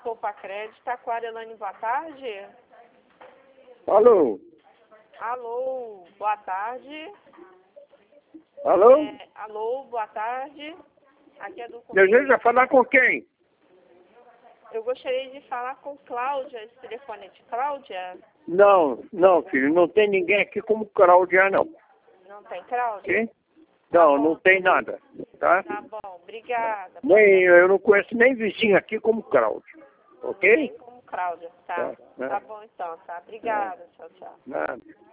Poupa Crédito, Aquarelane, boa tarde. Alô? Alô, boa tarde. Alô? Alô, boa tarde. Aqui é do Deseja falar com quem? Eu gostaria de falar com Cláudia. Esse telefone é de Cláudia? Não, filho, não tem ninguém aqui como Cláudia, não. Não tem Cláudia? Ok? Não, não tem nada, tá? Tá bom, obrigada. Eu não conheço nem vizinho aqui como Cláudia, ok? Nem como Cláudia, tá? Tá bom então, tá? Obrigada, tchau, tchau. Nada.